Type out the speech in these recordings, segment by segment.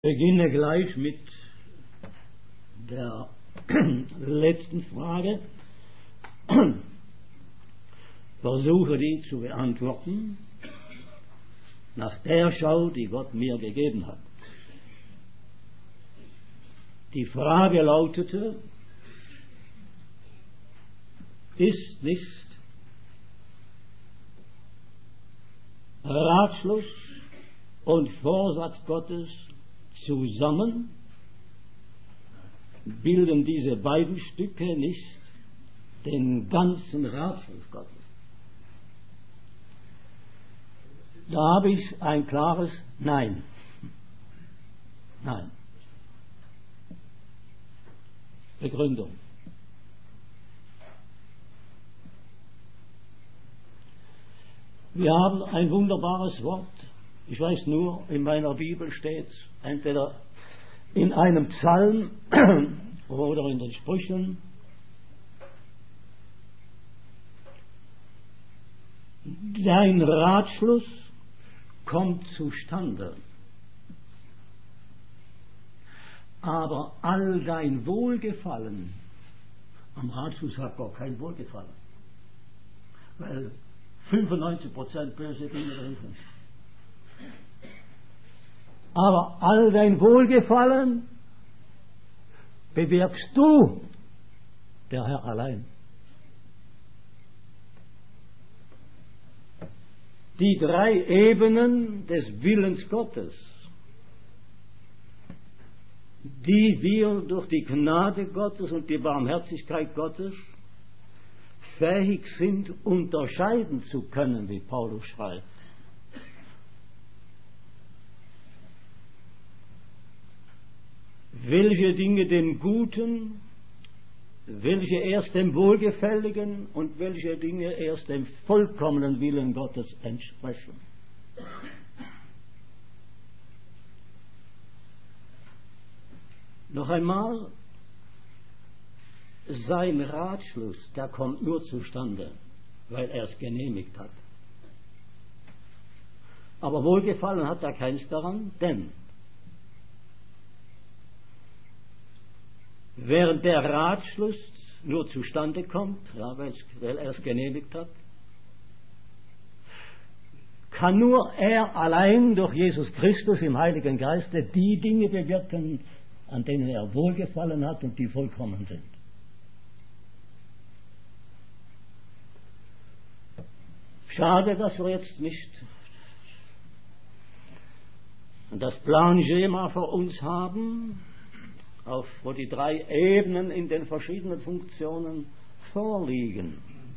Beginne gleich mit der letzten Frage. Versuche die zu beantworten nach der Schau, die Gott mir gegeben hat. Die Frage lautete: Ist nicht Ratschluss und Vorsatz Gottes zusammen? Bilden diese beiden Stücke nicht den ganzen Ratschluss Gottes? Da habe ich ein klares Nein. Nein. Begründung. Wir haben ein wunderbares Wort. Ich weiß nur, in meiner Bibel steht es entweder in einem Psalm oder in den Sprüchen: Dein Ratschluss kommt zustande, aber all dein Wohlgefallen, am Ratschluss hat Gott kein Wohlgefallen, weil 95% böse Dinge drin sind. Aber all dein Wohlgefallen bewirkst du, der Herr allein. Die drei Ebenen des Willens Gottes, die wir durch die Gnade Gottes und die Barmherzigkeit Gottes fähig sind, unterscheiden zu können, wie Paulus schreibt. Welche Dinge dem Guten, welche erst dem Wohlgefälligen und welche Dinge erst dem vollkommenen Willen Gottes entsprechen. Noch einmal, sein Ratschluss, der kommt nur zustande, weil er es genehmigt hat. Aber Wohlgefallen hat er keins daran, denn während der Ratschluss nur zustande kommt, ja, weil er es genehmigt hat, kann nur er allein durch Jesus Christus im Heiligen Geiste die Dinge bewirken, an denen er Wohlgefallen hat und die vollkommen sind. Schade, dass wir jetzt nicht das Planschema vor uns haben, wo die drei Ebenen in den verschiedenen Funktionen vorliegen.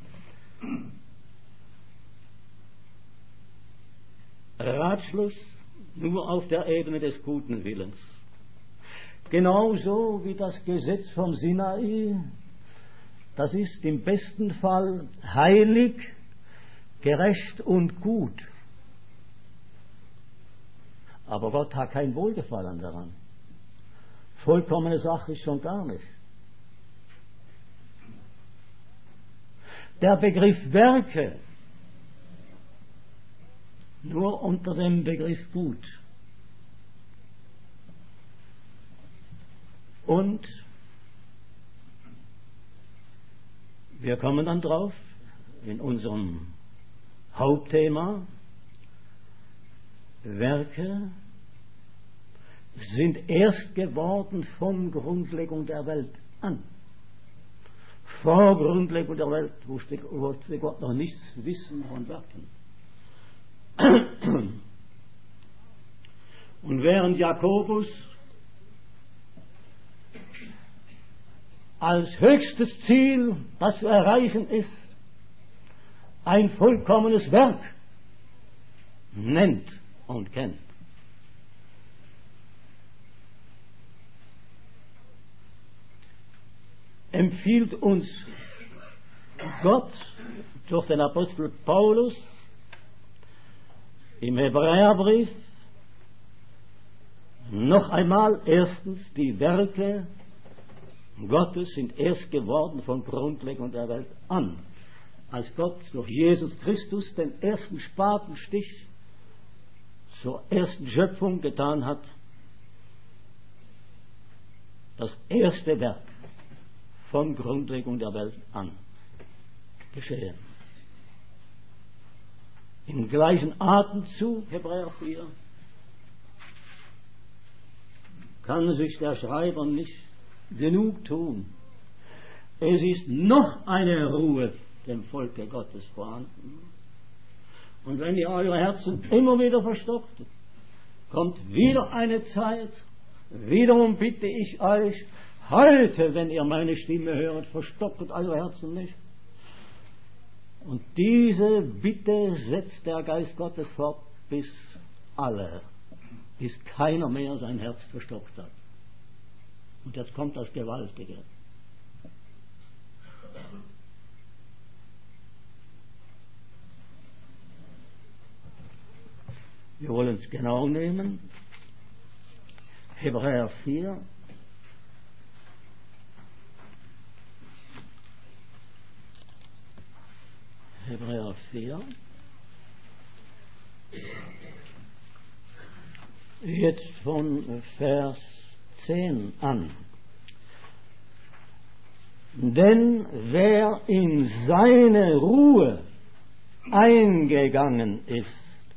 Ratschluss nur auf der Ebene des guten Willens. Genauso wie das Gesetz vom Sinai, das ist im besten Fall heilig, gerecht und gut. Aber Gott hat kein Wohlgefallen daran. Vollkommene Sache ist schon gar nicht. Der Begriff Werke nur unter dem Begriff gut. Und wir kommen dann drauf in unserem Hauptthema: Werke sind erst geworden von Grundlegung der Welt an. Vor Grundlegung der Welt wusste Gott noch nichts wissen von Werken. Und während Jakobus als höchstes Ziel, das zu erreichen ist, ein vollkommenes Werk nennt und kennt, empfiehlt uns Gott durch den Apostel Paulus im Hebräerbrief noch einmal: Erstens, die Werke Gottes sind erst geworden von Grundlegung der Welt an, als Gott durch Jesus Christus den ersten Spatenstich zur ersten Schöpfung getan hat, das erste Werk von Grundlegung der Welt an geschehen. Im gleichen Atemzug, Hebräer 4, kann sich der Schreiber nicht genug tun. Es ist noch eine Ruhe dem Volke Gottes vorhanden. Und wenn ihr eure Herzen immer wieder verstockt, kommt wieder eine Zeit, wiederum bitte ich euch, heute, wenn ihr meine Stimme hört, verstockt eure Herzen nicht. Und diese Bitte setzt der Geist Gottes fort, bis keiner mehr sein Herz verstockt hat. Und jetzt kommt das Gewaltige. Wir wollen es genau nehmen. Hebräer 4. Hebräer 4. Jetzt von Vers 10 an. Denn wer in seine Ruhe eingegangen ist,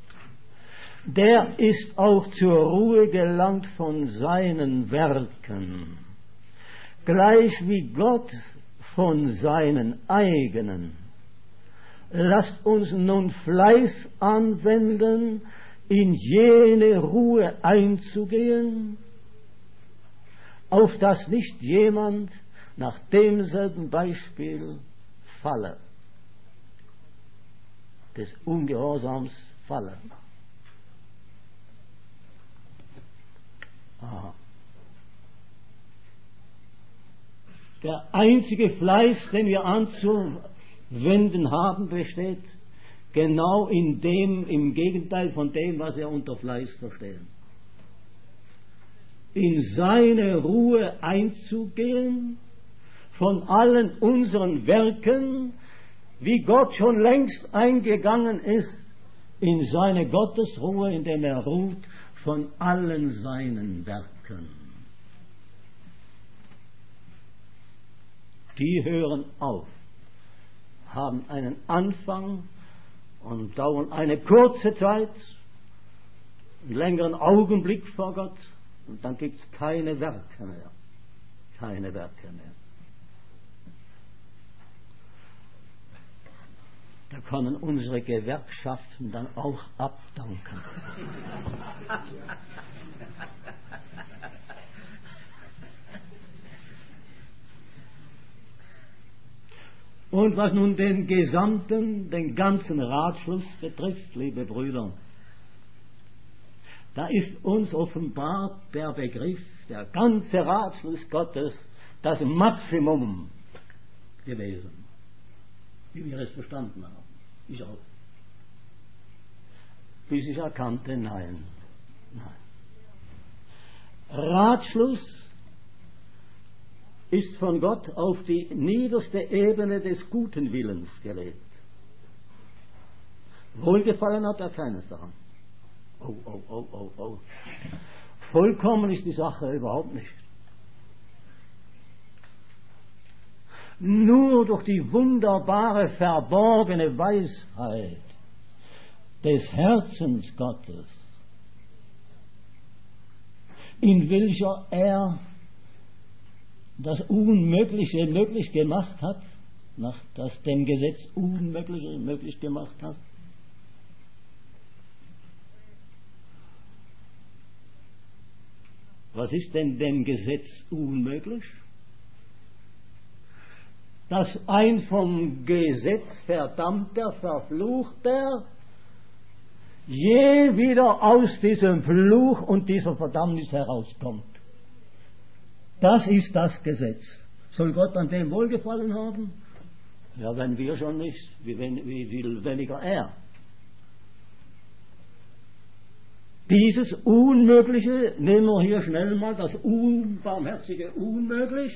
der ist auch zur Ruhe gelangt von seinen Werken, gleich wie Gott von seinen eigenen. Lasst uns nun Fleiß anwenden, in jene Ruhe einzugehen, auf dass nicht jemand nach demselben Beispiel falle, des Ungehorsams falle. Aha. Der einzige Fleiß, den wir anzuwenden haben, besteht genau in dem, im Gegenteil von dem, was wir unter Fleiß verstehen. In seine Ruhe einzugehen, von allen unseren Werken, wie Gott schon längst eingegangen ist, in seine Gottesruhe, in der er ruht, von allen seinen Werken. Die hören auf, haben einen Anfang und dauern eine kurze Zeit, einen längeren Augenblick vor Gott, und dann gibt es keine Werke mehr. Keine Werke mehr. Da können unsere Gewerkschaften dann auch abdanken. Und was nun den ganzen Ratschluss betrifft, liebe Brüder, da ist uns offenbart der Begriff, der ganze Ratschluss Gottes, das Maximum gewesen, wie wir es verstanden haben. Ich auch. Bis ich erkannte, nein. Ratschluss ist von Gott auf die niederste Ebene des guten Willens gelegt. Wohlgefallen hat er keines daran. Oh. Vollkommen ist die Sache überhaupt nicht. Nur durch die wunderbare, verborgene Weisheit des Herzens Gottes, in welcher er das Unmögliche möglich gemacht hat, nach das dem Gesetz Unmögliche möglich gemacht hat. Was ist denn dem Gesetz unmöglich? Dass ein vom Gesetz verdammter, verfluchter je wieder aus diesem Fluch und dieser Verdammnis herauskommt. Das ist das Gesetz. Soll Gott an dem Wohlgefallen haben? Ja, wenn wir schon nicht, wie viel weniger er. Dieses Unmögliche, nehmen wir hier schnell mal das unbarmherzige Unmöglich.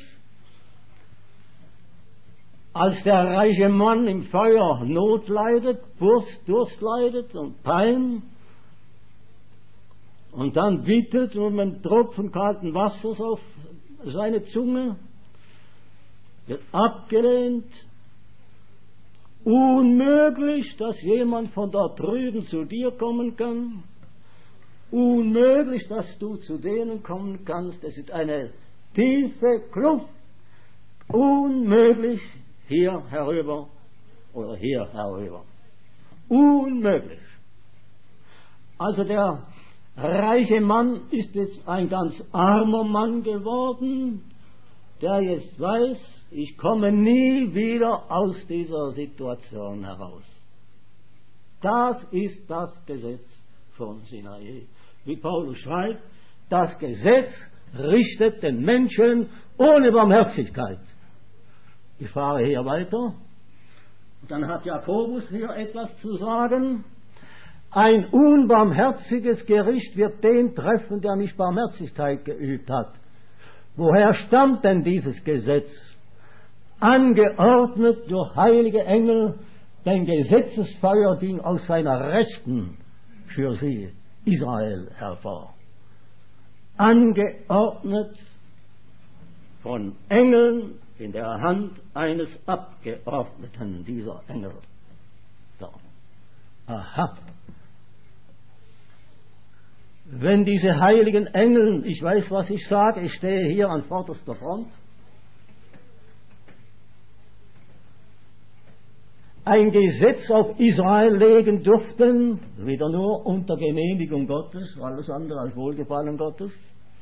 Als der reiche Mann im Feuer Not leidet, Durst leidet und Pein und dann bittet um einen Tropfen kalten Wassers seine Zunge wird abgelehnt. Unmöglich, dass jemand von dort drüben zu dir kommen kann. Unmöglich, dass du zu denen kommen kannst. Es ist eine tiefe Kluft. Unmöglich hier herüber oder hier herüber. Unmöglich. Also der reiche Mann ist jetzt ein ganz armer Mann geworden, der jetzt weiß, ich komme nie wieder aus dieser Situation heraus. Das ist das Gesetz von Sinai. Wie Paulus schreibt, das Gesetz richtet den Menschen ohne Barmherzigkeit. Ich fahre hier weiter. Dann hat Jakobus hier etwas zu sagen. Ein unbarmherziges Gericht wird den treffen, der nicht Barmherzigkeit geübt hat. Woher stammt denn dieses Gesetz? Angeordnet durch heilige Engel, denn Gesetzesfeuer ging aus seiner Rechten für sie, Israel, hervor. Angeordnet von Engeln in der Hand eines Abgeordneten dieser Engel. So. Aha. Wenn diese heiligen Engel, ich weiß, was ich sage, ich stehe hier an vorderster Front, ein Gesetz auf Israel legen durften, wieder nur unter Genehmigung Gottes, alles andere als Wohlgefallen Gottes,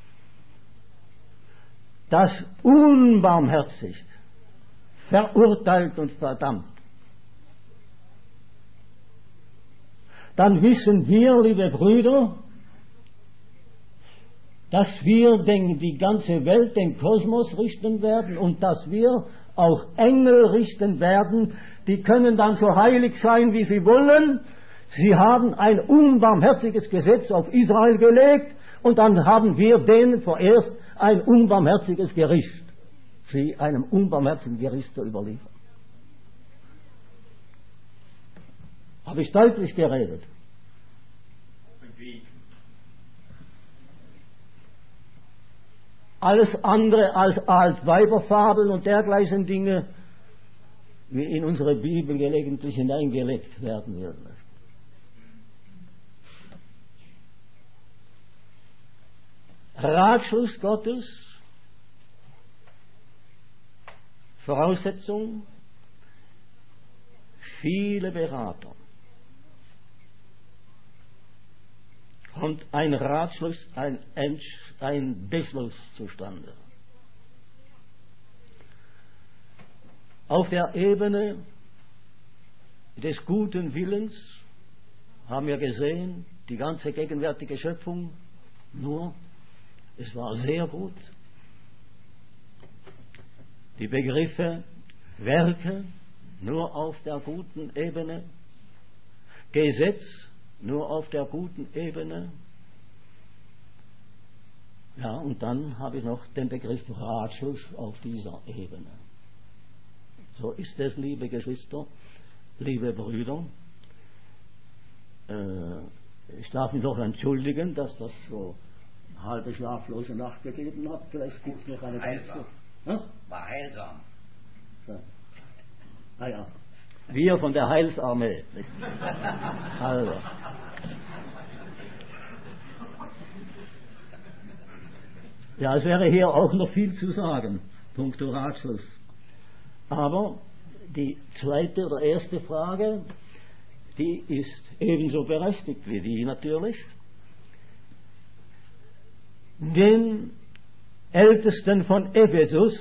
das unbarmherzigt, verurteilt und verdammt, dann wissen wir, liebe Brüder, dass wir die ganze Welt, den Kosmos richten werden und dass wir auch Engel richten werden, die können dann so heilig sein, wie sie wollen. Sie haben ein unbarmherziges Gesetz auf Israel gelegt und dann haben wir denen vorerst ein unbarmherziges Gericht, sie einem unbarmherzigen Gericht zu überliefern. Habe ich deutlich geredet? Alles andere als Altweiberfabeln und dergleichen Dinge, wie in unsere Bibel gelegentlich hineingelegt werden würden. Ratschluss Gottes, Voraussetzung, viele Berater. Kommt ein Ratschluss, ein Beschluss zustande. Auf der Ebene des guten Willens haben wir gesehen, die ganze gegenwärtige Schöpfung, nur es war sehr gut. Die Begriffe Werke nur auf der guten Ebene, Gesetz nur auf der guten Ebene. Ja, und dann habe ich noch den Begriff Ratschluss auf dieser Ebene. So ist es, liebe Geschwister, liebe Brüder. Ich darf mich doch entschuldigen, dass das so eine halbe schlaflose Nacht gegeben hat. Vielleicht gibt es noch eine ganze. War heilsam. So. Ah ja. Wir von der Heilsarmee. Also. Ja, es wäre hier auch noch viel zu sagen, punkto Ratschluss. Aber die zweite oder erste Frage, die ist ebenso berechtigt wie die natürlich. Den Ältesten von Ephesus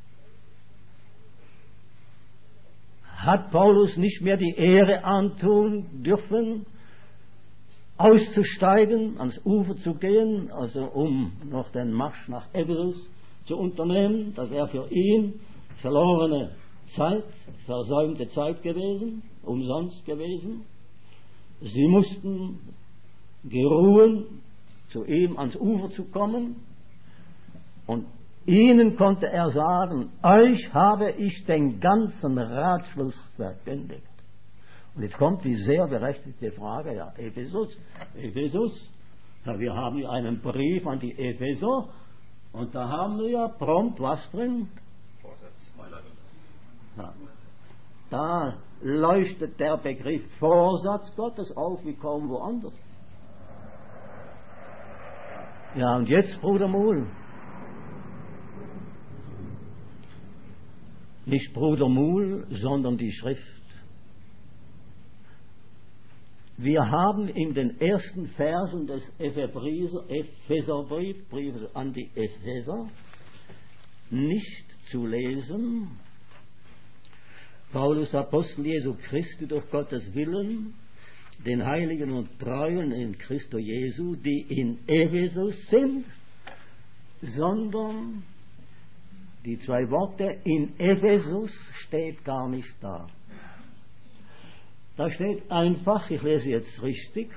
hat Paulus nicht mehr die Ehre antun dürfen, auszusteigen, ans Ufer zu gehen, also um noch den Marsch nach Ephesus zu unternehmen. Das wäre für ihn verlorene Zeit, versäumte Zeit gewesen, umsonst gewesen. Sie mussten geruhen, zu ihm ans Ufer zu kommen, und ihnen konnte er sagen, euch habe ich den ganzen Ratschluss verkündigt. Und jetzt kommt die sehr berechtigte Frage, ja, Ephesus, ja, wir haben ja einen Brief an die Epheser, Und da haben wir ja prompt was drin? Ja. Da leuchtet der Begriff Vorsatz Gottes auf wie kaum woanders. Ja, und jetzt, Bruder Muhl. Nicht Bruder Muhl, sondern die Schrift. Wir haben in den ersten Versen des Epheserbriefes an die Epheser nicht zu lesen: Paulus, Apostel Jesu Christi durch Gottes Willen, den Heiligen und Treuen in Christo Jesu, die in Ephesus sind, sondern die zwei Worte in Ephesus steht gar nicht da. Da steht einfach, ich lese jetzt richtig: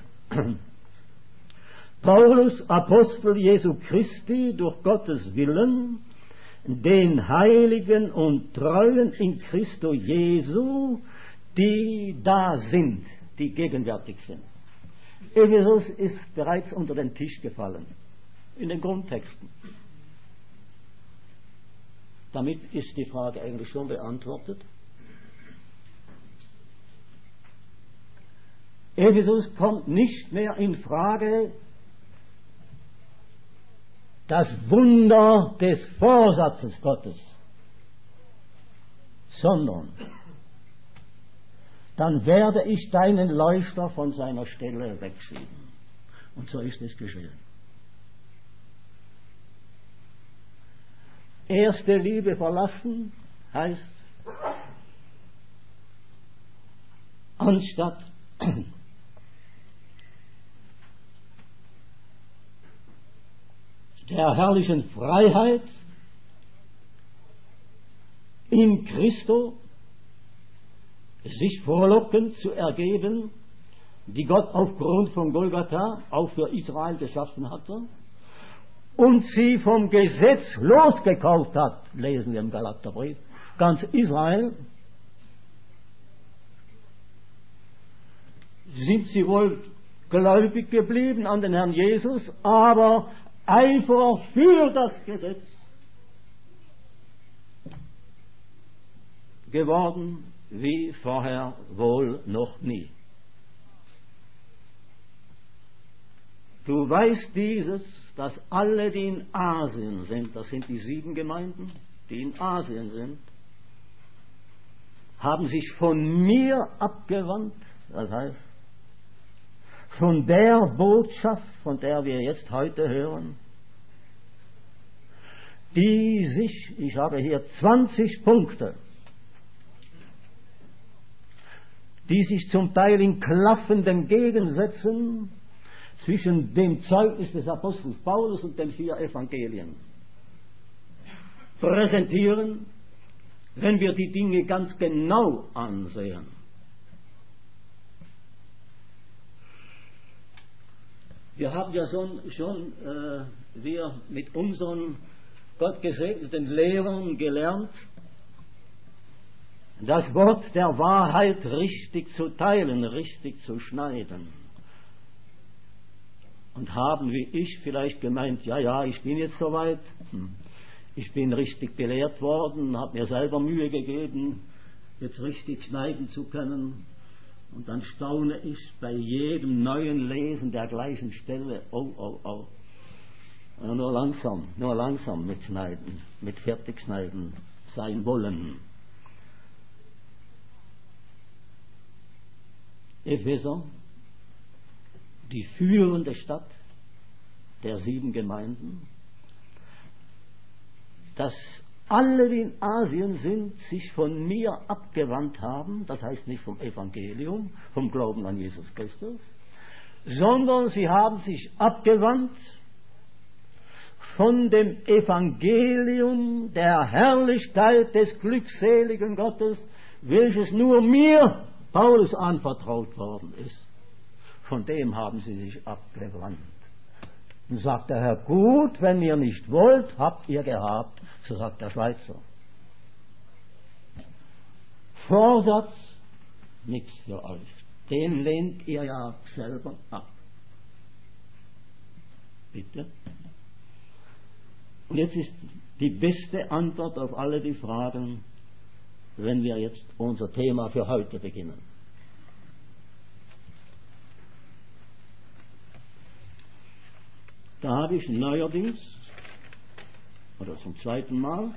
Paulus, Apostel Jesu Christi durch Gottes Willen, den Heiligen und Treuen in Christo Jesu, die da sind, die gegenwärtig sind. Ephesus ist bereits unter den Tisch gefallen, in den Grundtexten. Damit ist die Frage eigentlich schon beantwortet. Ephesus kommt nicht mehr in Frage. Das Wunder des Vorsatzes Gottes, sondern dann werde ich deinen Leuchter von seiner Stelle wegschieben. Und so ist es geschehen. Erste Liebe verlassen heißt, anstatt der herrlichen Freiheit in Christo sich frohlockend zu ergeben, die Gott aufgrund von Golgatha auch für Israel geschaffen hatte und sie vom Gesetz losgekauft hat, lesen wir im Galaterbrief, ganz Israel, sind sie wohl gläubig geblieben an den Herrn Jesus, aber Eifer für das Gesetz geworden wie vorher wohl noch nie. Du weißt dieses, dass alle, die in Asien sind, das sind die 7 Gemeinden, die in Asien sind, haben sich von mir abgewandt, das heißt, von der Botschaft, von der wir jetzt heute hören, die sich, ich habe hier 20 Punkte, die sich zum Teil in klaffenden Gegensätzen zwischen dem Zeugnis des Apostels Paulus und den 4 Evangelien präsentieren, wenn wir die Dinge ganz genau ansehen. Wir haben ja schon wir mit unseren gottgesegneten Lehrern gelernt, das Wort der Wahrheit richtig zu teilen, richtig zu schneiden. Und haben wie ich vielleicht gemeint, ja, ich bin jetzt soweit, ich bin richtig belehrt worden, habe mir selber Mühe gegeben, jetzt richtig schneiden zu können. Und dann staune ich bei jedem neuen Lesen der gleichen Stelle, oh. Nur langsam mit Schneiden, mit Fertigschneiden sein wollen. Epheser, die führende Stadt der 7 Gemeinden, dass alle, die in Asien sind, sich von mir abgewandt haben, das heißt nicht vom Evangelium, vom Glauben an Jesus Christus, sondern sie haben sich abgewandt von dem Evangelium der Herrlichkeit des glückseligen Gottes, welches nur mir, Paulus, anvertraut worden ist. Von dem haben sie sich abgewandt. Dann sagt der Herr, gut, wenn ihr nicht wollt, habt ihr gehabt, so sagt der Schweizer. Vorsatz, nichts für euch. Den lehnt ihr ja selber ab. Bitte? Und jetzt ist die beste Antwort auf alle die Fragen, wenn wir jetzt unser Thema für heute beginnen. Da habe ich neuerdings, oder zum zweiten Mal,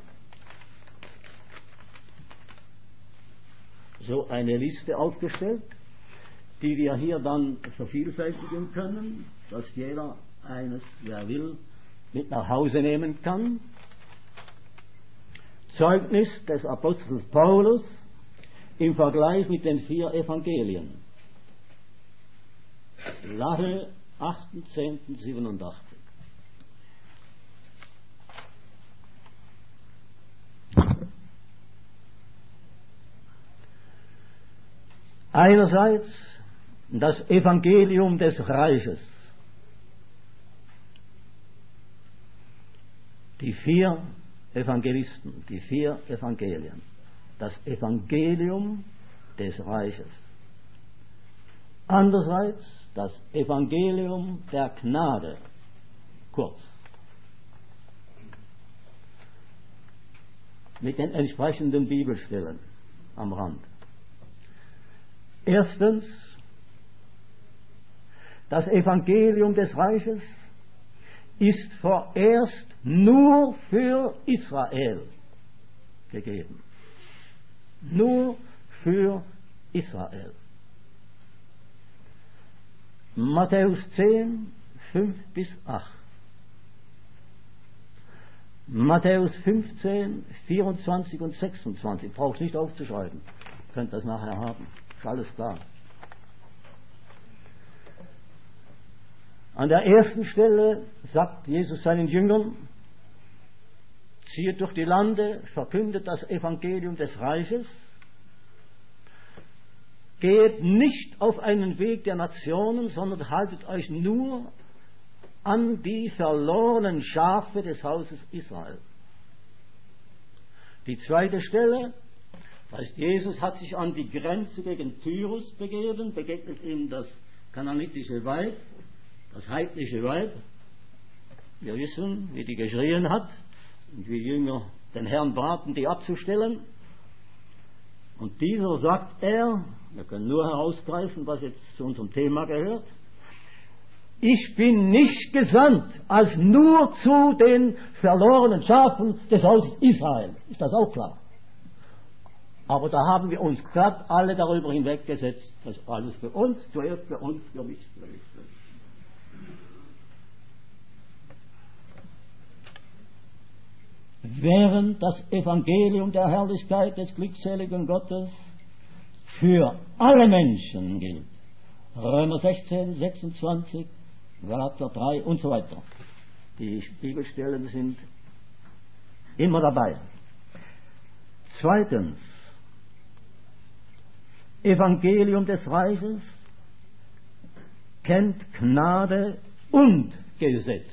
so eine Liste aufgestellt, die wir hier dann vervielfältigen können, dass jeder eines, wer will, mit nach Hause nehmen kann. Zeugnis des Apostels Paulus im Vergleich mit den 4 Evangelien. Lache 1887. Einerseits das Evangelium des Reiches. Die 4 Evangelisten, die 4 Evangelien. Das Evangelium des Reiches. Andererseits das Evangelium der Gnade. Kurz. Mit den entsprechenden Bibelstellen am Rand. Erstens, das Evangelium des Reiches ist vorerst nur für Israel gegeben. Nur für Israel. Matthäus 10, 5 bis 8. Matthäus 15, 24 und 26. Brauchst nicht aufzuschreiben. Könnt das nachher haben. Ist alles klar. An der ersten Stelle sagt Jesus seinen Jüngern: Zieht durch die Lande, verkündet das Evangelium des Reiches, geht nicht auf einen Weg der Nationen, sondern haltet euch nur an die verlorenen Schafe des Hauses Israel. Die zweite Stelle, das heißt, Jesus hat sich an die Grenze gegen Tyrus begeben, begegnet ihm das kananitische Weib, das heidnische Weib. Wir wissen, wie die geschrien hat und wie die Jünger den Herrn baten, die abzustellen. Und dieser sagt er, wir können nur herausgreifen, was jetzt zu unserem Thema gehört: Ich bin nicht gesandt als nur zu den verlorenen Schafen des Hauses Israel. Ist das auch klar? Aber da haben wir uns gerade alle darüber hinweggesetzt, dass alles für uns, zuerst für uns, für mich, für mich. Während das Evangelium der Herrlichkeit des glückseligen Gottes für alle Menschen gilt. Römer 16, 26, Galater 3 und so weiter. Die Bibelstellen sind immer dabei. Zweitens, Evangelium des Reiches kennt Gnade und Gesetz.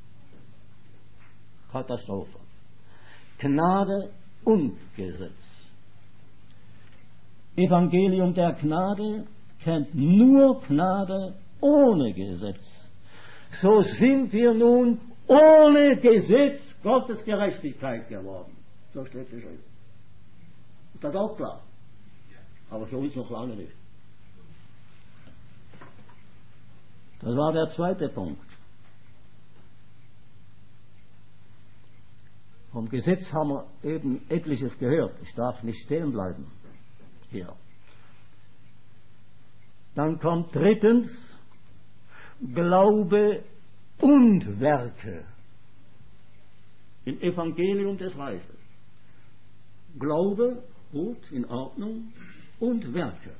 Katastrophe. Gnade und Gesetz. Evangelium der Gnade kennt nur Gnade ohne Gesetz. So sind wir nun ohne Gesetz Gottes Gerechtigkeit geworden. So steht geschrieben. Ist das auch klar? Aber für uns noch lange nicht. Das war der zweite Punkt. Vom Gesetz haben wir eben etliches gehört. Ich darf nicht stehen bleiben hier. Dann kommt drittens Glaube und Werke im Evangelium des Reiches. Glaube, gut, in Ordnung, und Werke.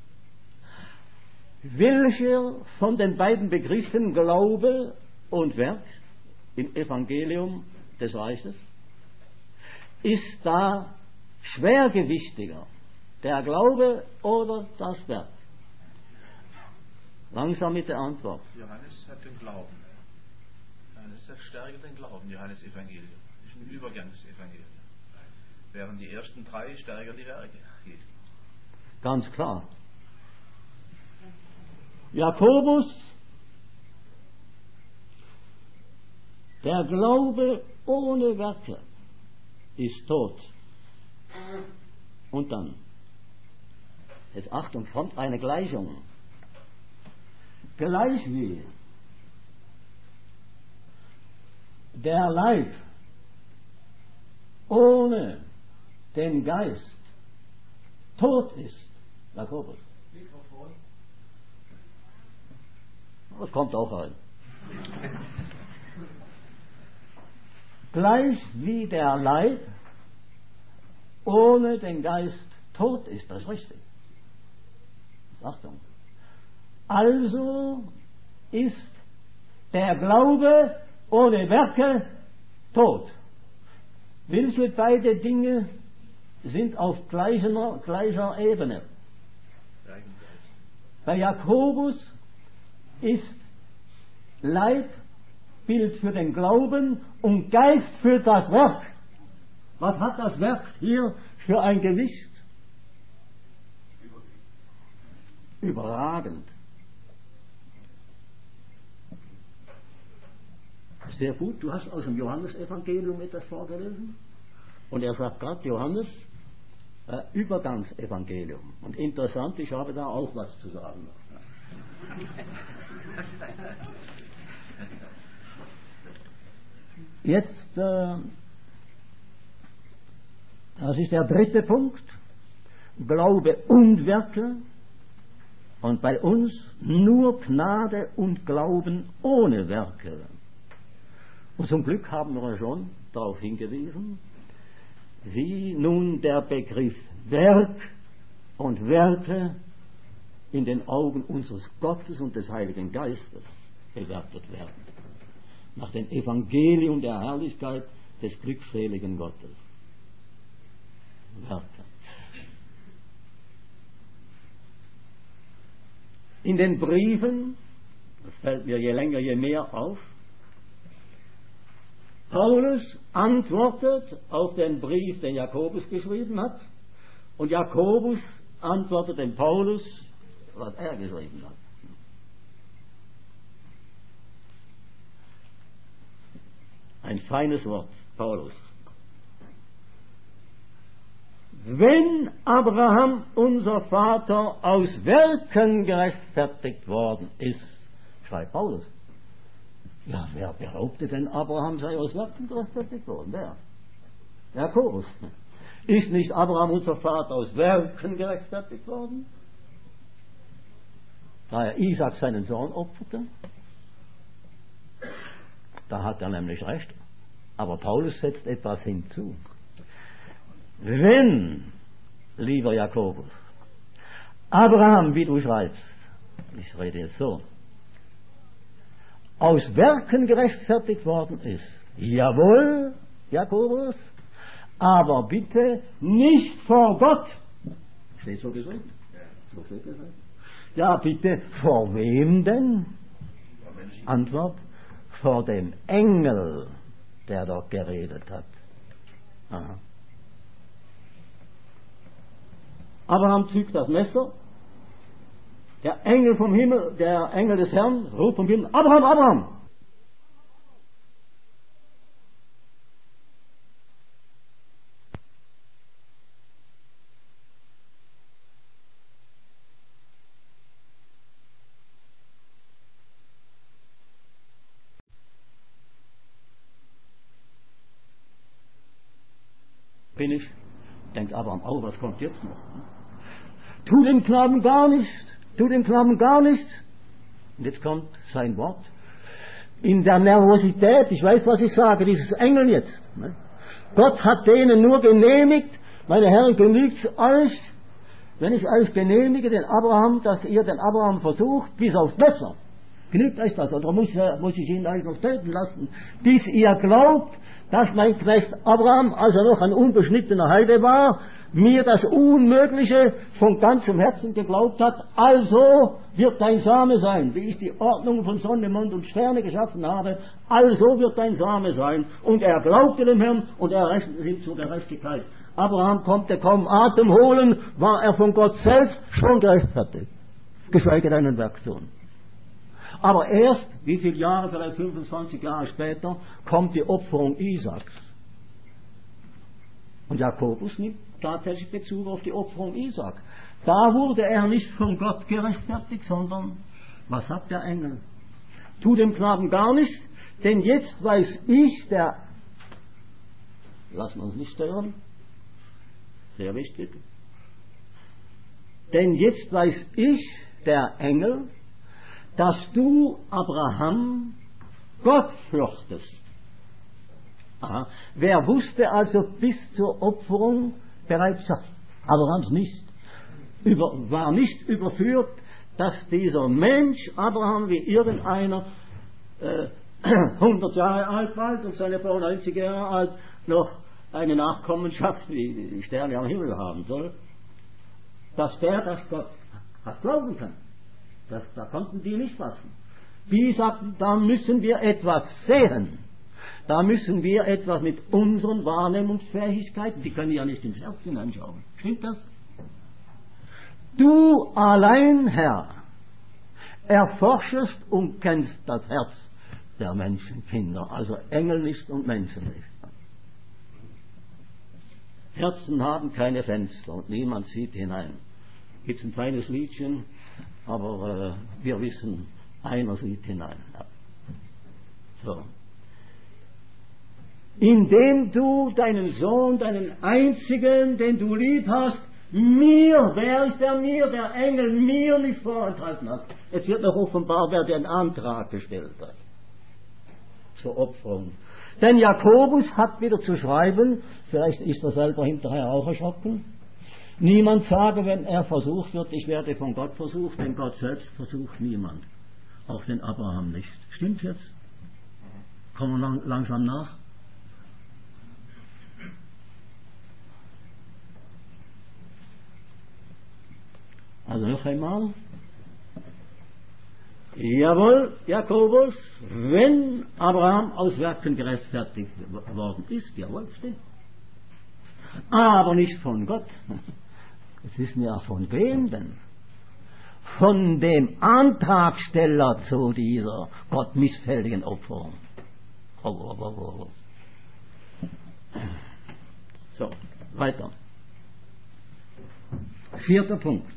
Welcher von den beiden Begriffen Glaube und Werk im Evangelium des Reiches ist da schwergewichtiger? Der Glaube oder das Werk? Langsam mit der Antwort. Johannes hat den Glauben. Johannes hat stärker den Glauben, Johannes Evangelium. Das ist ein Übergangsevangelium. Während die ersten 3 stärker die Werke hielten. Ganz klar. Der Glaube ohne Werke ist tot. Und dann, jetzt Achtung, kommt eine Gleichung. Gleich wie der Leib ohne den Geist tot ist. Jakobus. Das kommt auch rein. Gleich wie der Leib ohne den Geist tot ist. Das ist richtig. Achtung. Also ist der Glaube ohne Werke tot. Welche beide Dinge sind auf gleicher Ebene? Bei Jakobus ist Leib Bild für den Glauben und Geist für das Werk. Was hat das Werk hier für ein Gewicht? Überragend. Sehr gut, du hast aus dem Johannesevangelium etwas vorgelesen. Und er sagt gerade, Johannes, Übergangsevangelium. Und interessant, ich habe da auch was zu sagen. Jetzt, das ist der dritte Punkt. Glaube und Werke. Und bei uns nur Gnade und Glauben ohne Werke. Und zum Glück haben wir schon darauf hingewiesen, wie nun der Begriff Werk und Werke in den Augen unseres Gottes und des Heiligen Geistes bewertet werden. Nach dem Evangelium der Herrlichkeit des glückseligen Gottes. Werke. In den Briefen, das fällt mir je länger, je mehr auf, Paulus antwortet auf den Brief, den Jakobus geschrieben hat, und Jakobus antwortet dem Paulus, was er geschrieben hat. Ein feines Wort, Paulus. Wenn Abraham, unser Vater, aus Werken gerechtfertigt worden ist, schreibt Paulus. Ja, wer behauptet denn, Abraham sei aus Werken gerechtfertigt worden? Wer? Jakobus. Ist nicht Abraham, unser Vater, aus Werken gerechtfertigt worden? Da er Isaac seinen Sohn opferte? Da hat er nämlich recht. Aber Paulus setzt etwas hinzu. Wenn, lieber Jakobus, Abraham, wie du schreibst, ich rede jetzt so, aus Werken gerechtfertigt worden ist, jawohl, Jakobus, aber bitte nicht vor Gott. Steht so gesagt? So steht gesagt. Ja, bitte, vor wem denn? Antwort, vor dem Engel, der dort geredet hat. Aha. Abraham zückt das Messer, der Engel vom Himmel, der Engel des Herrn ruft vom Himmel, Abraham, Abraham! Bin ich? Denkt Abraham, oh, was kommt jetzt noch? Tu dem Knaben gar nichts, tu dem Knaben gar nichts. Und jetzt kommt sein Wort. In der Nervosität, ich weiß, was ich sage, dieses Engel jetzt. Ne? Gott hat denen nur genehmigt, meine Herren, genügt es euch, wenn ich euch genehmige, den Abraham, dass ihr den Abraham versucht, bis aufs Messer. Genügt euch das, oder muss ich ihn euch noch töten lassen, bis ihr glaubt, dass mein Knecht Abraham, als er noch ein unbeschnittener Heide war, mir das Unmögliche von ganzem Herzen geglaubt hat, also wird dein Same sein, wie ich die Ordnung von Sonne, Mond und Sterne geschaffen habe, also wird dein Same sein. Und er glaubte dem Herrn und er rechnete es ihm zur Gerechtigkeit. Abraham konnte kaum Atem holen, war er von Gott selbst schon gerechtfertigt, geschweige denn ein Werk tun. Aber erst, wie viele Jahre, vielleicht 25 Jahre später, kommt die Opferung Isaaks. Und Jakobus nimmt tatsächlich Bezug auf die Opferung Isaak. Da wurde er nicht von Gott gerechtfertigt, sondern, was sagt der Engel? Tu dem Knaben gar nichts, denn jetzt weiß ich, lassen wir uns nicht stören, sehr wichtig, denn jetzt weiß ich, der Engel, dass du, Abraham, Gott fürchtest. Aha. Wer wusste also bis zur Opferung bereits Abrahams nicht, war nicht überführt, dass dieser Mensch, Abraham, wie irgendeiner 100 Jahre alt bald und seine Frau 90 Jahre alt, noch eine Nachkommenschaft wie die Sterne am Himmel haben soll, dass das Gott hat glauben kann. Da konnten die nicht fassen. Die sagten, da müssen wir etwas sehen. Da müssen wir etwas mit unseren Wahrnehmungsfähigkeiten, die können ja nicht ins Herz hineinschauen. Stimmt das? Du allein, Herr, erforschest und kennst das Herz der Menschenkinder, also Engel nicht und Menschen nicht. Herzen haben keine Fenster und niemand sieht hinein. Gibt ein feines Liedchen, aber wir wissen, einer sieht hinein. Ja. So. Indem du deinen Sohn, deinen einzigen, den du lieb hast, wer ist der mir, der Engel, mir nicht vorenthalten hat. Es wird noch offenbar, wer den Antrag gestellt hat zur Opferung. Denn Jakobus hat wieder zu schreiben, vielleicht ist er selber hinterher auch erschrocken, niemand sage, wenn er versucht wird, ich werde von Gott versucht, denn Gott selbst versucht niemand. Auch den Abraham nicht. Stimmt jetzt? Kommen wir langsam nach? Also noch einmal. Jawohl, Jakobus, wenn Abraham aus Werken gerechtfertigt worden ist, jawohl, stimmt. Aber nicht von Gott. Es ist ja von wem denn? Von dem Antragsteller zu dieser Gott missfälligen Opferung. So, weiter. 4. Punkt.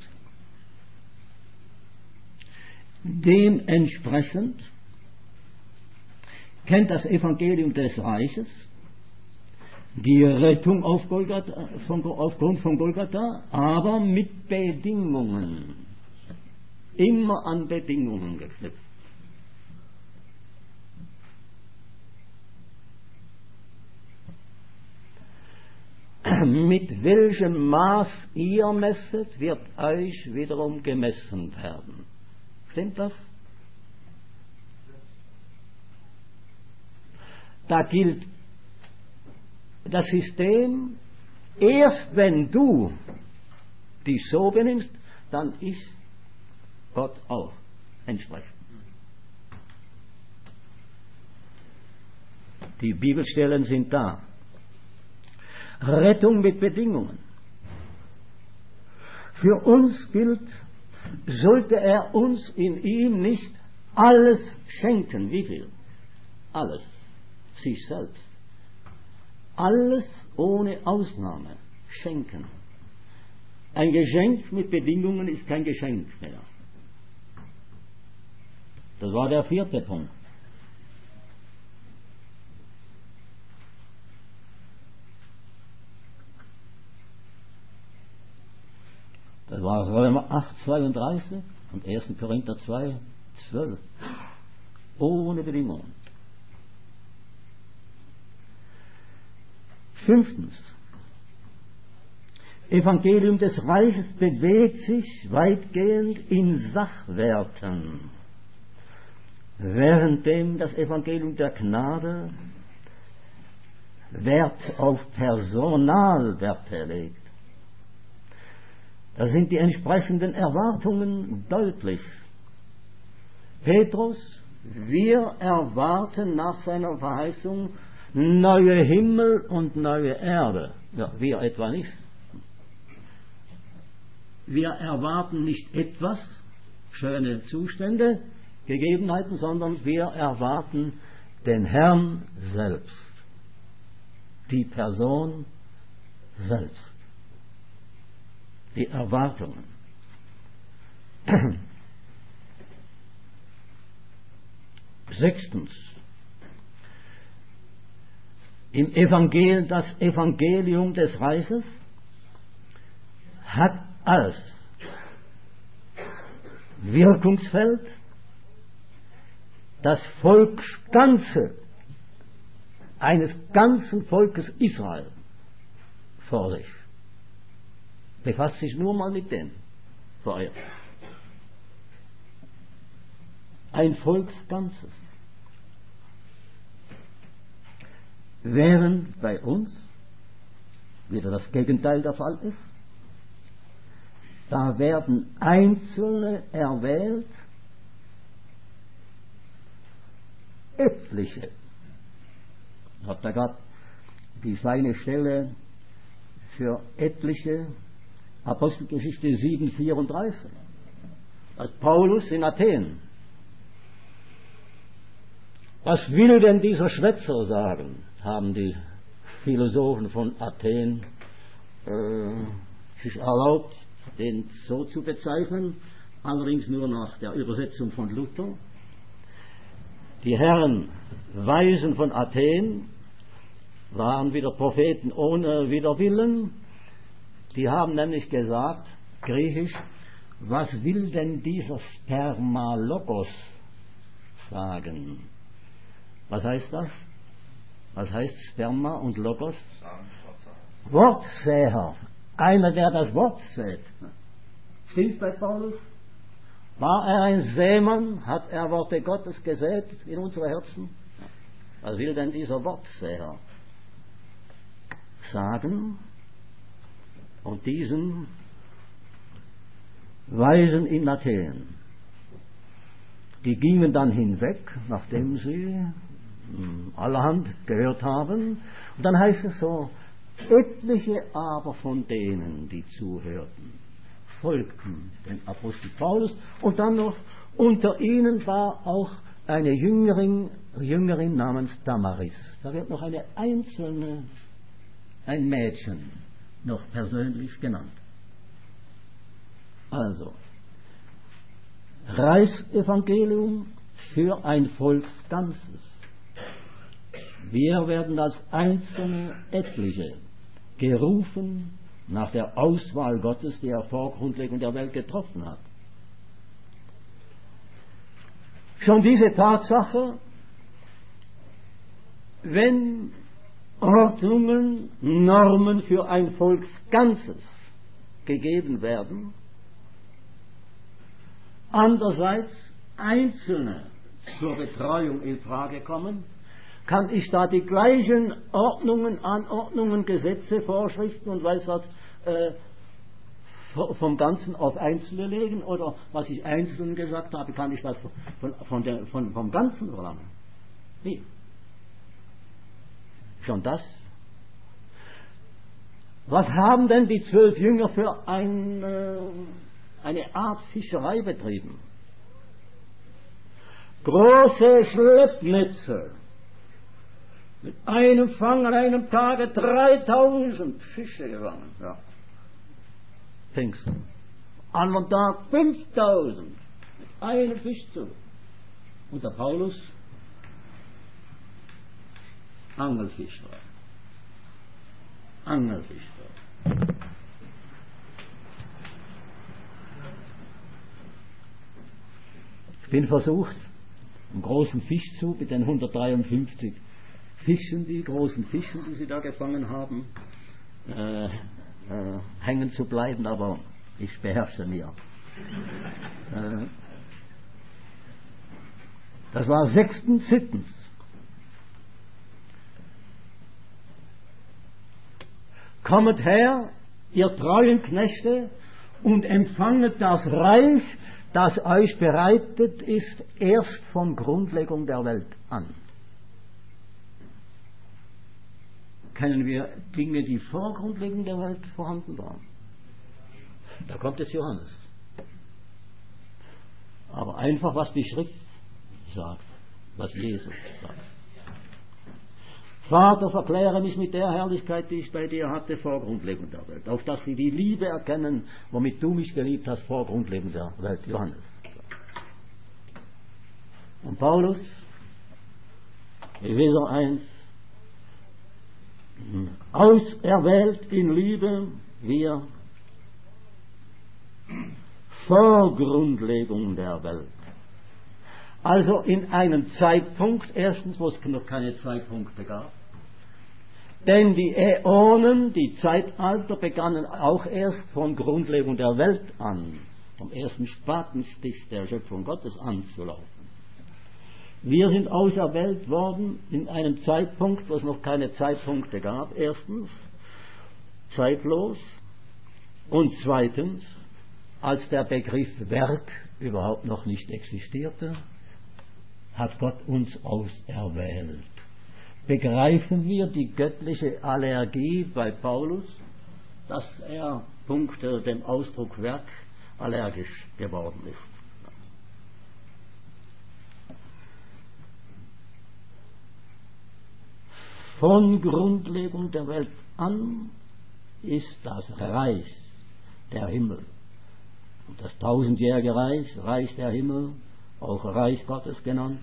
Dementsprechend kennt das Evangelium des Reiches die Rettung aufgrund von Golgatha, aber mit Bedingungen. Immer an Bedingungen geknüpft. Mit welchem Maß ihr messet, wird euch wiederum gemessen werden. Stimmt das? Da gilt das System, erst wenn du dich so benimmst, dann ist Gott auch entsprechend. Die Bibelstellen sind da. Rettung mit Bedingungen. Für uns gilt, sollte er uns in ihm nicht alles schenken. Wie viel? Alles. Sich selbst. Alles ohne Ausnahme schenken. Ein Geschenk mit Bedingungen ist kein Geschenk mehr. Das war der 4. Punkt. Das war Römer 8, 32 und 1. Korinther 2, 12. Ohne Bedingungen. 5. Evangelium des Reiches bewegt sich weitgehend in Sachwerten, währenddem das Evangelium der Gnade Wert auf Personalwerte legt. Da sind die entsprechenden Erwartungen deutlich. Petrus, wir erwarten nach seiner Verheißung neue Himmel und neue Erde. Ja, wir etwa nicht. Wir erwarten nicht etwas, schöne Zustände, Gegebenheiten, sondern wir erwarten den Herrn selbst, die Person selbst, die Erwartungen. Sechstens, das Evangelium des Reiches hat als Wirkungsfeld das Volksganze eines ganzen Volkes Israel vor sich. Befasst sich nur mal mit dem vorher. Ein Volksganzes. Während bei uns wieder das Gegenteil der Fall ist, da werden Einzelne erwählt, etliche. Ich habe da gerade die feine Stelle für etliche, Apostelgeschichte 7,34, als Paulus in Athen. Was will denn dieser Schwätzer sagen, haben die Philosophen von Athen sich erlaubt, den so zu bezeichnen, allerdings nur nach der Übersetzung von Luther. Die Herren Weisen von Athen waren wieder Propheten ohne Widerwillen. Die haben nämlich gesagt, griechisch, was will denn dieser Spermalogos sagen? Was heißt das? Was heißt Sperma und Logos? Wortsäher. Einer, der das Wort sät. Stimmt bei Paulus? War er ein Sämann? Hat er Worte Gottes gesät in unsere Herzen? Was will denn dieser Wortsäher sagen? Und diesen Weisen in Athen, die gingen dann hinweg, nachdem sie allerhand gehört haben. Und dann heißt es so, etliche aber von denen, die zuhörten, folgten dem Apostel Paulus, und dann noch unter ihnen war auch eine Jüngerin namens Damaris. Da wird noch eine einzelne, ein Mädchen noch persönlich genannt. Also, Reichsevangelium für ein Volksganzes. Wir werden als einzelne etliche gerufen nach der Auswahl Gottes, die er vor Grundlegung der Welt getroffen hat. Schon diese Tatsache, wenn Ordnungen, Normen für ein Volksganzes gegeben werden, andererseits Einzelne zur Betreuung in Frage kommen, kann ich da die gleichen Ordnungen, Anordnungen, Gesetze, Vorschriften und weiß was vom Ganzen auf Einzelne legen, oder was ich Einzelnen gesagt habe, kann ich das vom Ganzen verlangen? Wie? Schon das? Was haben denn die 12 Jünger für eine Art Fischerei betrieben? Große Schleppnetze. Mit einem Fang an einem Tage 3000 Fische gefangen. Ja. Pfingsten. An einem Tag 5000. Mit einem Fischzug. Und der Paulus Angelfischer. Ich bin versucht, einen großen Fischzug mit den 153 Fischen, die großen Fischen, die sie da gefangen haben, hängen zu bleiben, aber ich beherrsche mir. Das war 6. Kommet her, ihr treuen Knechte, und empfanget das Reich, das euch bereitet ist, erst von Grundlegung der Welt an. Kennen wir Dinge, die vor Grundlegung der Welt vorhanden waren? Da kommt es Johannes. Aber einfach, was die Schrift sagt, was Jesus sagt. Vater, verkläre mich mit der Herrlichkeit, die ich bei dir hatte vor Grundlegung der Welt, auf dass sie die Liebe erkennen, womit du mich geliebt hast vor Grundlegung der Welt. Johannes. Und Paulus, Epheser 1, auserwählt in Liebe, wir vor Grundlegung der Welt. Also in einem Zeitpunkt, erstens, wo es noch keine Zeitpunkte gab, denn die Äonen, die Zeitalter begannen auch erst von Grundlegung der Welt an, vom ersten Spatenstich der Schöpfung Gottes anzulaufen. Wir sind auserwählt worden in einem Zeitpunkt, wo es noch keine Zeitpunkte gab, erstens, zeitlos, und zweitens, als der Begriff Werk überhaupt noch nicht existierte, hat Gott uns auserwählt. Begreifen wir die göttliche Allergie bei Paulus, dass er punkte dem Ausdruck Werk allergisch geworden ist. Von Grundlegung der Welt an ist das Reich der Himmel. Und das tausendjährige Reich, Reich der Himmel, auch Reich Gottes genannt.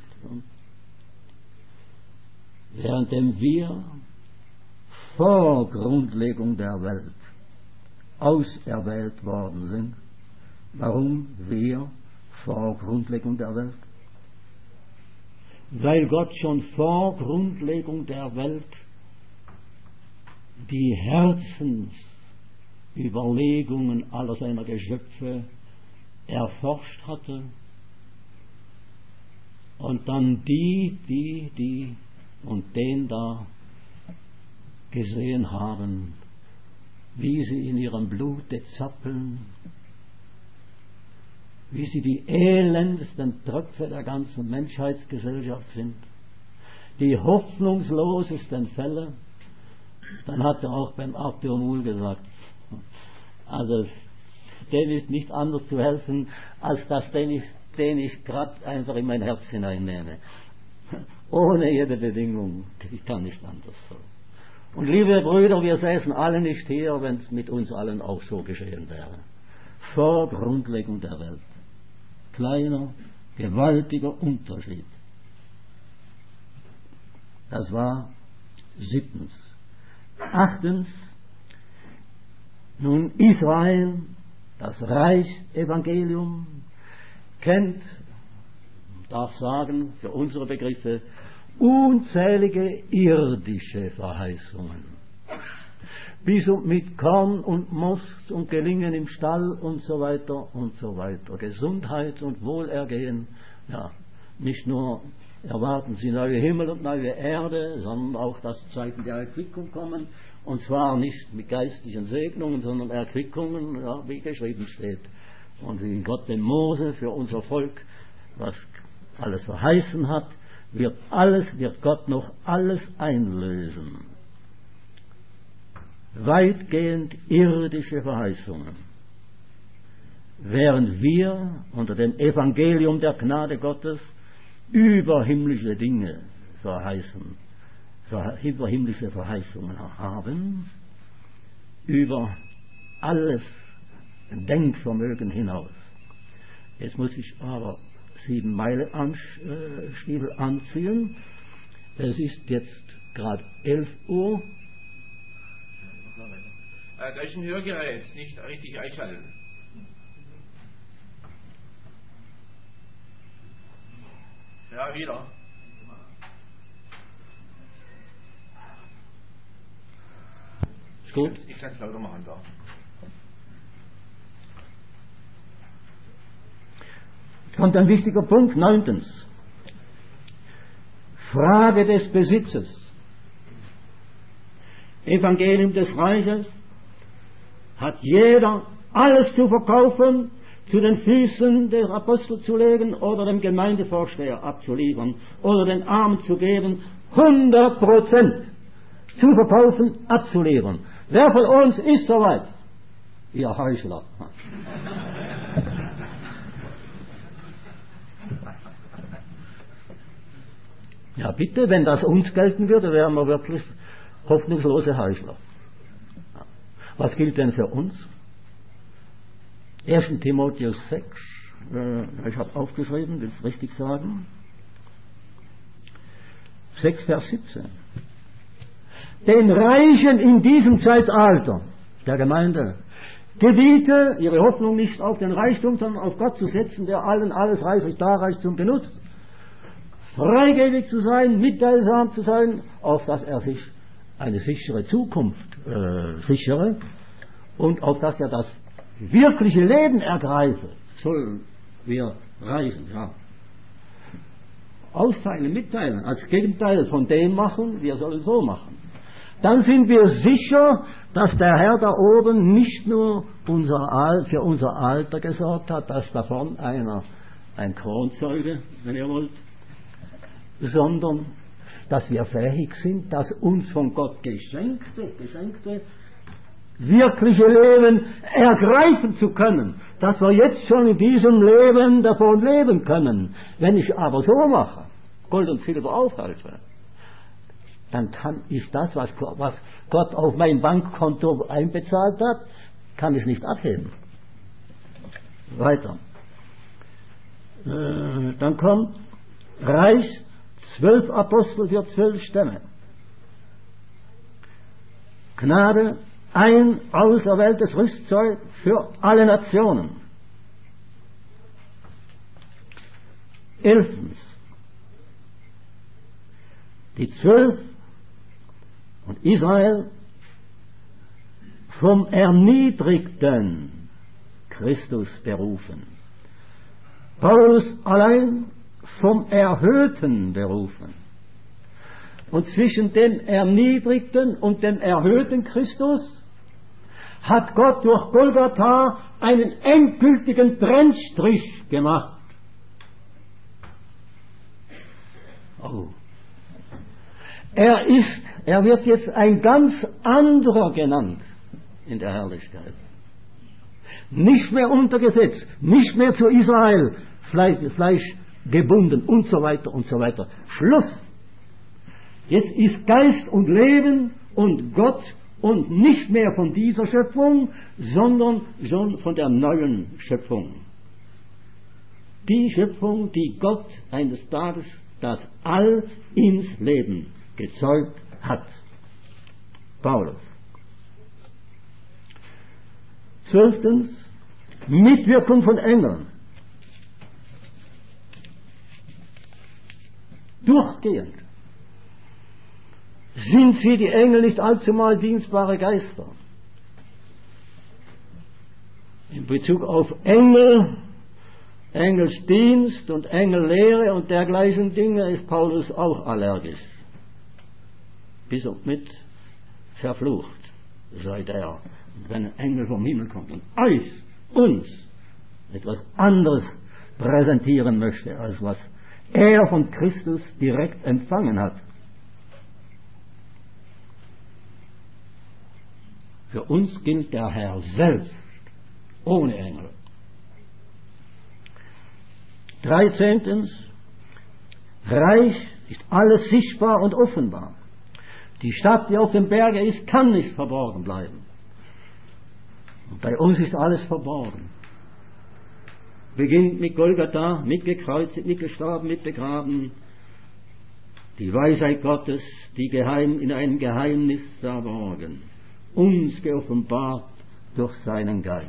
Währenddem wir vor Grundlegung der Welt auserwählt worden sind. Warum wir vor Grundlegung der Welt? Weil Gott schon vor Grundlegung der Welt die Herzensüberlegungen aller seiner Geschöpfe erforscht hatte und dann die und den da gesehen haben, wie sie in ihrem Blute zappeln, wie sie die elendsten Tröpfe der ganzen Menschheitsgesellschaft sind, die hoffnungslosesten Fälle. Dann hat er auch beim Arthur Muhl gesagt, also dem ist nicht anders zu helfen, als dass den ich gerade einfach in mein Herz hineinnehme. Ohne jede Bedingung. Ich kann nicht anders so. Und liebe Brüder, wir säßen alle nicht hier, wenn es mit uns allen auch so geschehen wäre. Vor Grundlegung der Welt. Kleiner, gewaltiger Unterschied. Das war 7. 8. Nun Israel, das Reichsevangelium, kennt, darf sagen, für unsere Begriffe, unzählige irdische Verheißungen. Bis und mit Korn und Most und Gelingen im Stall und so weiter und so weiter. Gesundheit und Wohlergehen, ja, nicht nur erwarten sie neue Himmel und neue Erde, sondern auch, dass Zeiten der Erquickung kommen, und zwar nicht mit geistlichen Segnungen, sondern Erquickungen, ja, wie geschrieben steht. Und wie Gott dem Mose für unser Volk, was alles verheißen hat, wird Gott noch alles einlösen. Weitgehend irdische Verheißungen. Während wir unter dem Evangelium der Gnade Gottes überhimmlische Dinge verheißen, überhimmlische Verheißungen haben, über alles Denkvermögen hinaus. Jetzt muss ich aber 7 Meilenstiefel anziehen. Es ist jetzt gerade 11 Uhr. Da ist ein Hörgerät, nicht richtig einschalten. Ja, wieder. Gut. Ich kann es lauter machen da. Kommt ein wichtiger Punkt, 9. Frage des Besitzes. Evangelium des Reiches hat jeder alles zu verkaufen, zu den Füßen des Apostels zu legen oder dem Gemeindevorsteher abzuliefern oder den Armen zu geben, 100% zu verkaufen, abzuliefern. Wer von uns ist soweit? Ihr Heuchler. Ja bitte, wenn das uns gelten würde, wären wir wirklich hoffnungslose Heuchler. Was gilt denn für uns? 1. Timotheus 6, ich habe aufgeschrieben, will es richtig sagen. 6, Vers 17. Den Reichen in diesem Zeitalter der Gemeinde gebiete, ihre Hoffnung nicht auf den Reichtum, sondern auf Gott zu setzen, der allen alles reichlich Darreichtum benutzt, freigebig zu sein, mitteilsam zu sein, auf dass er sich eine sichere Zukunft sichere und auf dass er das wirkliche Leben ergreife, sollen wir reisen, ja. Austeilen, mitteilen, als Gegenteil von dem machen, wir sollen so machen. Dann sind wir sicher, dass der Herr da oben nicht nur für unser Alter gesorgt hat, dass davon ein Kronzeuge, wenn ihr wollt, sondern dass wir fähig sind, das uns von Gott geschenkte wirkliche Leben ergreifen zu können, dass wir jetzt schon in diesem Leben davon leben können. Wenn ich aber so mache, Gold und Silber aufhalte, dann kann ich das, was Gott auf mein Bankkonto einbezahlt hat, kann ich nicht abheben. Weiter. Dann kommt Reich, 12 Apostel für 12 Stämme. Gnade, ein auserwähltes Rüstzeug für alle Nationen. 11. Die 12 und Israel vom erniedrigten Christus berufen. Paulus allein vom Erhöhten berufen. Und zwischen dem erniedrigten und dem erhöhten Christus hat Gott durch Golgatha einen endgültigen Trennstrich gemacht. Oh. Er wird jetzt ein ganz anderer genannt in der Herrlichkeit. Nicht mehr unter Gesetz, nicht mehr zu Israel, Fleisch gebunden und so weiter und so weiter. Schluss. Jetzt ist Geist und Leben und Gott und nicht mehr von dieser Schöpfung, sondern schon von der neuen Schöpfung. Die Schöpfung, die Gott eines Tages das All ins Leben gezeugt hat. Paulus. 12. Mitwirkung von Engeln. Durchgehend sind sie, die Engel, nicht allzumal dienstbare Geister. In Bezug auf Engelsdienst und Engellehre und dergleichen Dinge ist Paulus auch allergisch. Bis und mit verflucht sei der, wenn ein Engel vom Himmel kommt und uns etwas anderes präsentieren möchte, als was er von Christus direkt empfangen hat. Für uns gilt der Herr selbst, ohne Engel. 13. Reich ist alles sichtbar und offenbar. Die Stadt, die auf dem Berge ist, kann nicht verborgen bleiben. Und bei uns ist alles verborgen. Beginnt mit Golgatha, mit gekreuzigt, mit gestorben, mit begraben. Die Weisheit Gottes, die in einem Geheimnis verborgen, uns geoffenbart durch seinen Geist.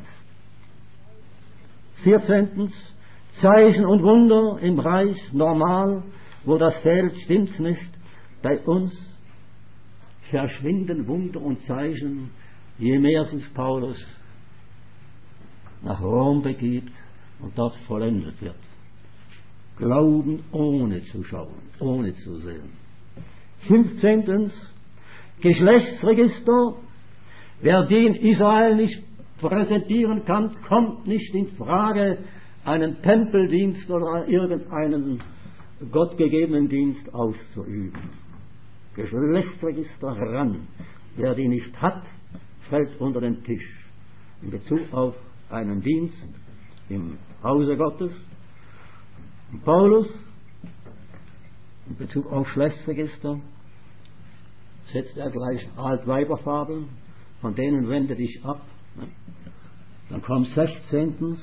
14. Zeichen und Wunder im Reich normal, wo das zählt, stimmt's nicht. Bei uns verschwinden Wunder und Zeichen, je mehr sich Paulus nach Rom begibt und dort vollendet wird. Glauben ohne zu schauen, ohne zu sehen. 15. Geschlechtsregister. Wer den Israel nicht präsentieren kann, kommt nicht in Frage, einen Tempeldienst oder irgendeinen gottgegebenen Dienst auszuüben. Geschlechtsregister ran. Wer die nicht hat, fällt unter den Tisch. In Bezug auf einen Dienst im Hause Gottes. Paulus in Bezug auf Schlechtsregister setzt er gleich Altweiberfabeln, von denen wende dich ab. Dann kommt 16.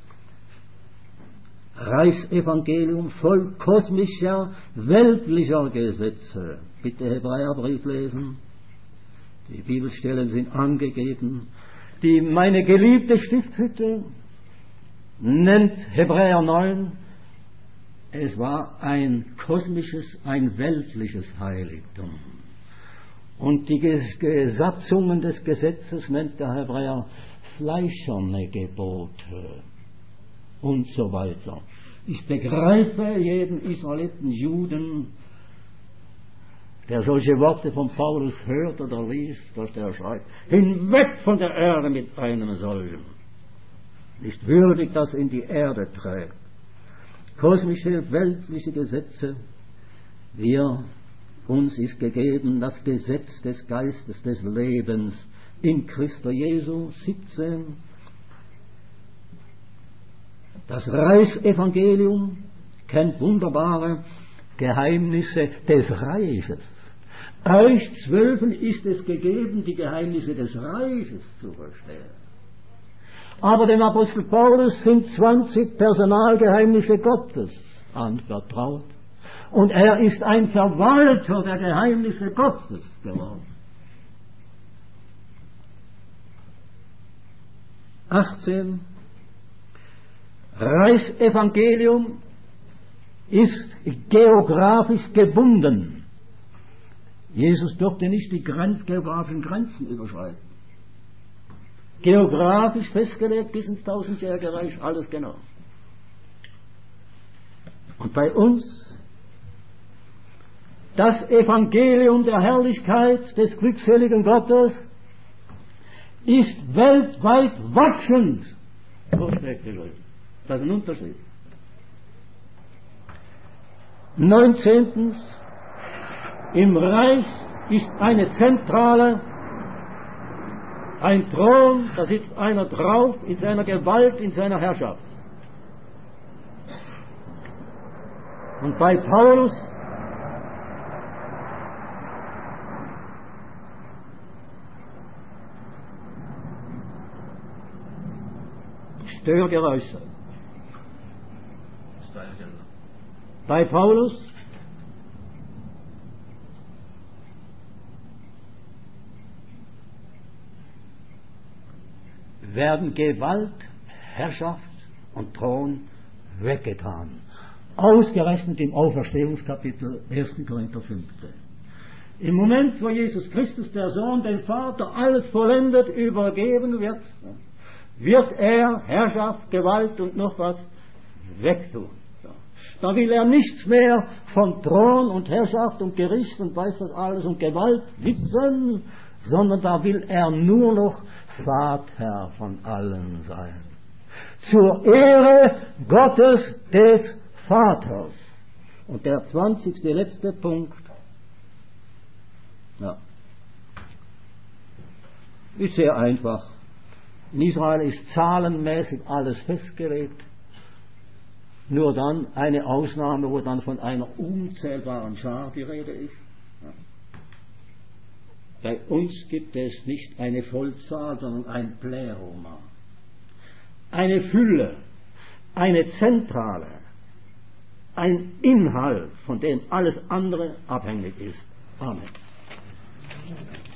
Reichsevangelium voll kosmischer, weltlicher Gesetze. Bitte Hebräerbrief lesen. Die Bibelstellen sind angegeben. Die meine geliebte Stifthütte nennt Hebräer 9. Es war ein kosmisches, ein weltliches Heiligtum. Und die Gesatzungen des Gesetzes nennt der Hebräer fleischerne Gebote und so weiter. Ich begreife jeden Israeliten, Juden, der solche Worte von Paulus hört oder liest, dass der schreibt, hinweg von der Erde mit einem solchen. Nicht würdig, dass in die Erde trägt. Kosmische, weltliche Gesetze, uns ist gegeben das Gesetz des Geistes des Lebens in Christo Jesu, 17. Das Reichsevangelium kennt wunderbare Geheimnisse des Reiches. Euch 12 ist es gegeben, die Geheimnisse des Reiches zu verstehen. Aber dem Apostel Paulus sind 20 Personalgeheimnisse Gottes anvertraut. Und er ist ein Verwalter der Geheimnisse Gottes geworden. 18. Reichsevangelium ist geografisch gebunden. Jesus durfte nicht die geografischen Grenzen überschreiten. Geografisch festgelegt bis ins 1000-jährige Reich, alles genau. Und bei uns das Evangelium der Herrlichkeit des glückseligen Gottes ist weltweit wachsend. Das ist ein Unterschied. 19. Im Reich ist eine Zentrale, ein Thron, da sitzt einer drauf in seiner Gewalt, in seiner Herrschaft. Und bei Paulus Störgeräusche. Bei Paulus werden Gewalt, Herrschaft und Thron weggetan. Ausgerechnet im Auferstehungskapitel 1. Korinther 15. Im Moment, wo Jesus Christus, der Sohn, dem Vater alles vollendet übergeben wird, wird er Herrschaft, Gewalt und noch was wegtun. Da will er nichts mehr von Thron und Herrschaft und Gericht und weiß was alles und Gewalt wissen, sondern da will er nur noch Vater von allen sein. Zur Ehre Gottes des Vaters. Und der 20. letzte Punkt, ist sehr einfach. In Israel ist zahlenmäßig alles festgelegt. Nur dann eine Ausnahme, wo dann von einer unzählbaren Schar die Rede ist. Bei uns gibt es nicht eine Vollzahl, sondern ein Pleroma. Eine Fülle, eine Zentrale, ein Inhalt, von dem alles andere abhängig ist. Amen.